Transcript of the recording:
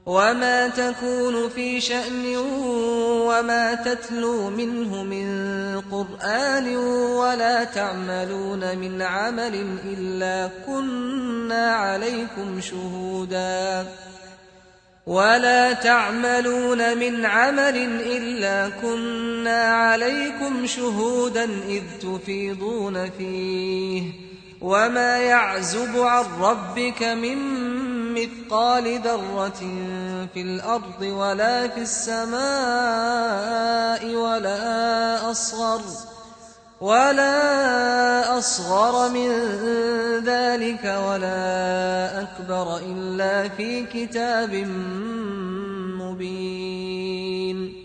وما تكون في شأن وما تتلو منه من قرآن ولا تعملون من عمل إلا كنا عليكم شهودا إذ تفيضون فيه وما يعزب عن ربك من مثقال ذرة في الأرض ولا في السماء ولا أصغر من ذلك ولا أكبر إلا في كتاب مبين.